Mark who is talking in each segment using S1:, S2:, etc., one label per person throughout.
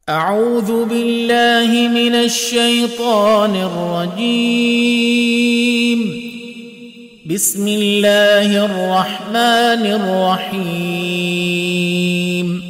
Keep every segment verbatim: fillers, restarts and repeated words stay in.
S1: أعوذ بالله من الشيطان الرجيم. بسم الله الرحمن الرحيم.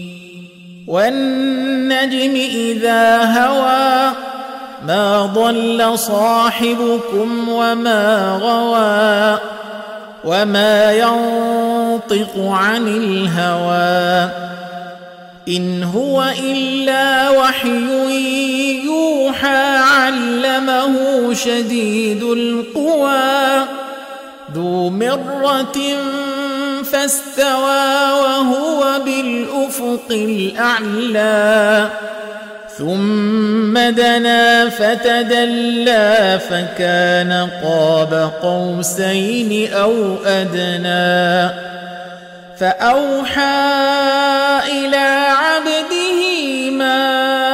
S1: والنجم إذا هوى ما ضل صاحبكم وما غوى وما ينطق عن الهوى إن هو إلا وحي يوحى علمه شديد القوى ذو مرة فاستوى وهو بالأفق الأعلى ثم دنا فتدلى فكان قاب قوسين أو أدنى فأوحى إلى عبده ما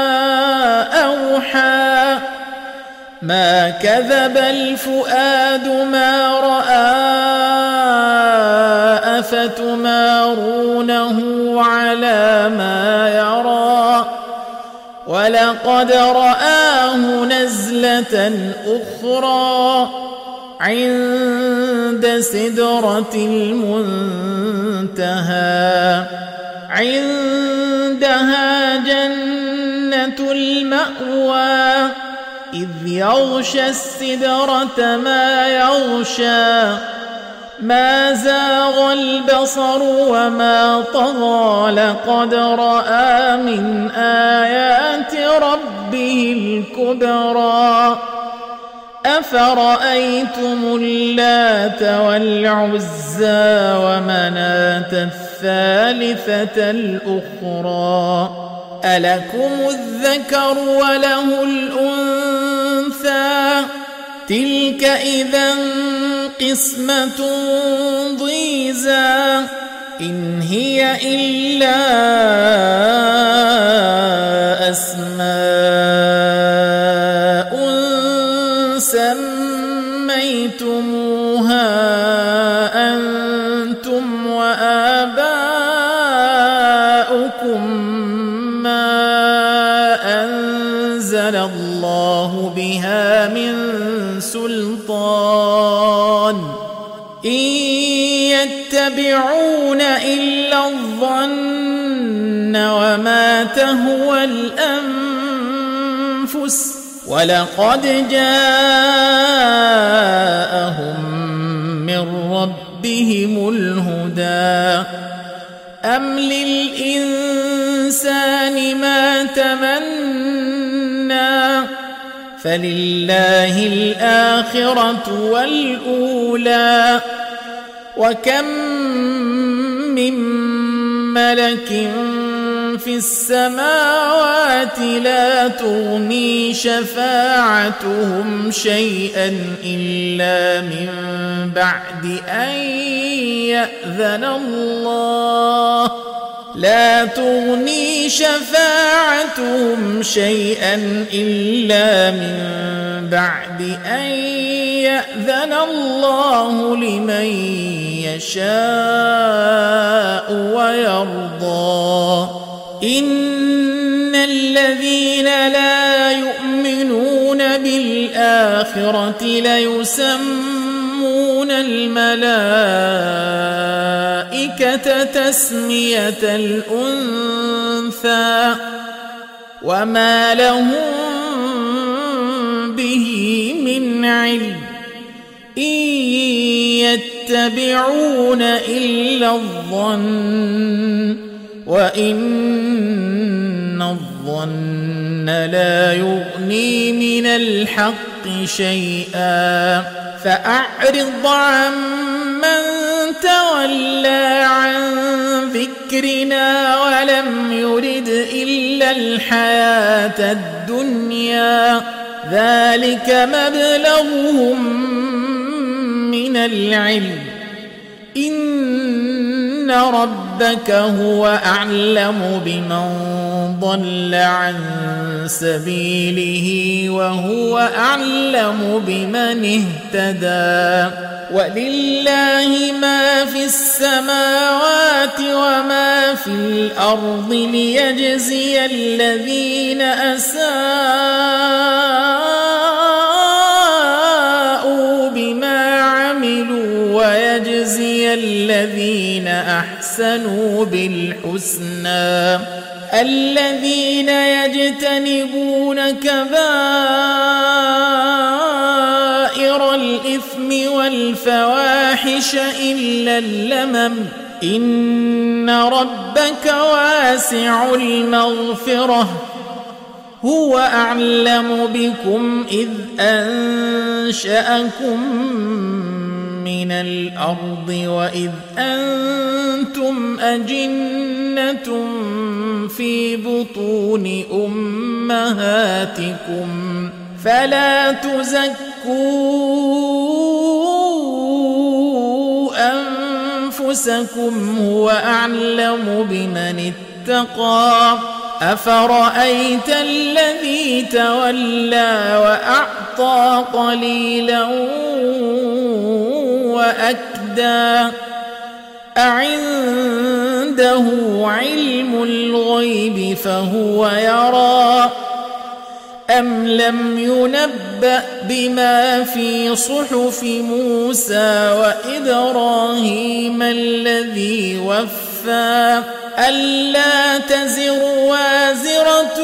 S1: أوحى ما كذب الفؤاد ما رأى أفتمارونه على ما يرى ولقد رآه نزلة أخرى عند سدرة المنتهى عندها جنة المأوى إذ يغشى السدرة ما يغشى ما زاغ البصر وما طغى لقد رأى من آيات ربه الكبرى أفرأيتم اللات والعزى ومناة الثالثة الأخرى ألكم الذكر وله الأنثى تلك إذا قسمة ضيزى إن هي إلا أسماء سميتموها أنتم وآباؤكم ما أنزل الله بها من سلطان إن يتبعون إلا الظن وما تهوى الأنفس ولقد جاءهم من ربهم الهدى أم للإنسان ما تمنى فلله الآخرة والأولى وكم من ملك في السماوات لا تغني شفاعتهم شيئا إلا من بعد أن يأذن الله لا تغني شفاعتهم شيئا إلا من بعد أن يأذن الله لمن يشاء ويرضى إن الذين لا يؤمنون بالآخرة ليسمون الملائكة تسمية الأنثى وما لهم به من علم إن يتبعون إلا الظن وإن الظن لا يغني من الحق شيئا فأعرض عمن تولى عن ذكرنا ولم يرد إلا الحياة الدنيا ذلك مبلغهم من العلم إن ربك هو أعلم بمن ضل عن سبيله وهو أعلم بمن اهتدى ولله ما في السماوات وما في الأرض ليجزي الذين أساءوا بما عملوا ويجزي الذين أحسنوا بالحسنى الذين يجتنبون كبائر الإثم والفواحش إلا اللمم إن ربك واسع المغفرة هو أعلم بكم إذ أنشأكم من الأرض وإذ أنتم أجنة في بطون أمهاتكم فلا تزكوا أنفسكم هو أعلم بمن اتقى أفرأيت الذي تولى وأعطى قليلا وأكدى أعنده علم الغيب فهو يرى أم لم ينبأ بما في صحف موسى وإبراهيم الذي وفى ألا تزر وازرة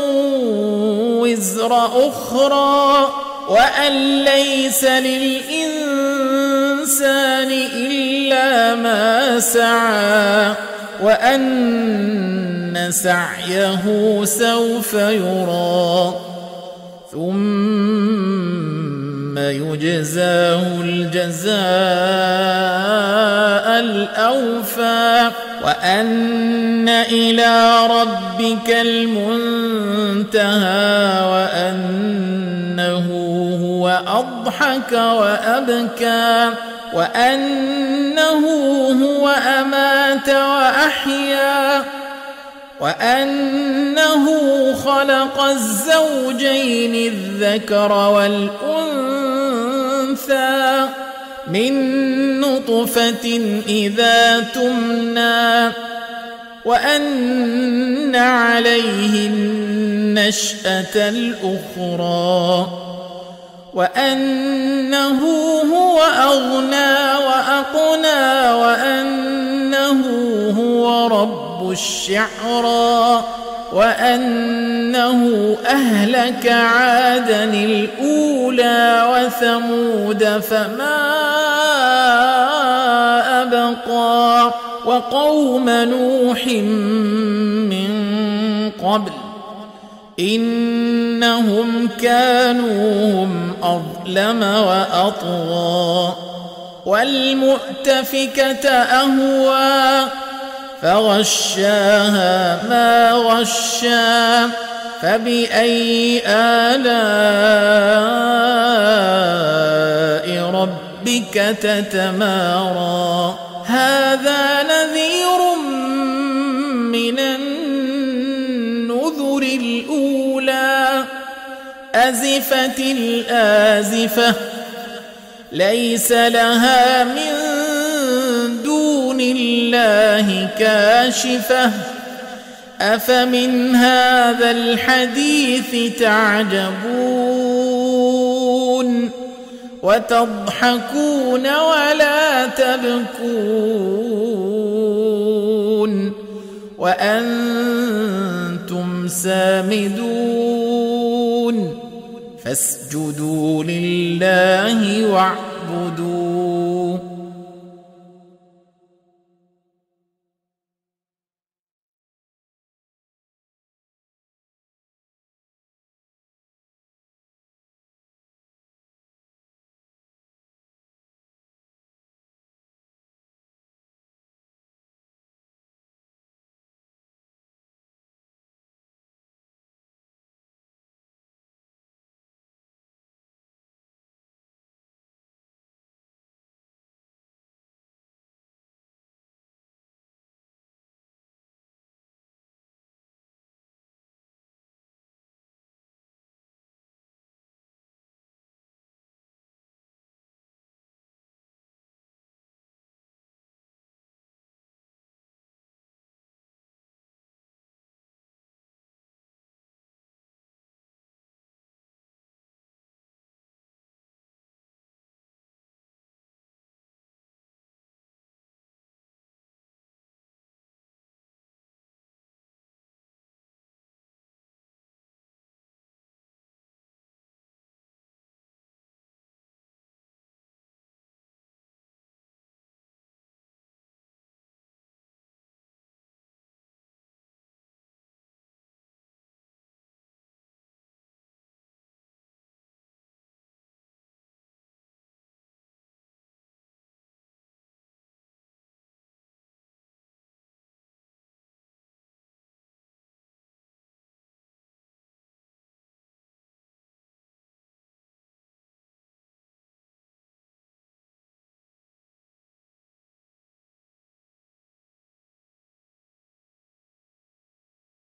S1: وزر أخرى وأن ليس للإنسان إلا ما سعى وأن سعيه سوف يرى ثم يجزاه الجزاء الأوفى وأن إلى ربك المنتهى وأنه هو أضحك وأبكى وأنه هو أمات وأحيا وأنه خلق الزوجين الذكر والأنثى من نطفة إذا تمنى وأن عليه النشأة الأخرى وأنه هو أغنى وأقنى وأنه هو رب الشعرى وأنه أهلك عادا الأولى وثمود فما أبقى وقوم نوح من قبل إنهم كانوا هم أظلم وأطغى والمؤتفكة أهوى فغشاها ما غشا فبأي آلاء ربك تتمارى هذا نذير من النذر الأولى أزفت الآزفة ليس لها من دون الله كاشفة أفمن هذا الحديث تعجبون وتضحكون ولا تبكون وأنتم سامدون فاسجدوا لله واعبدوا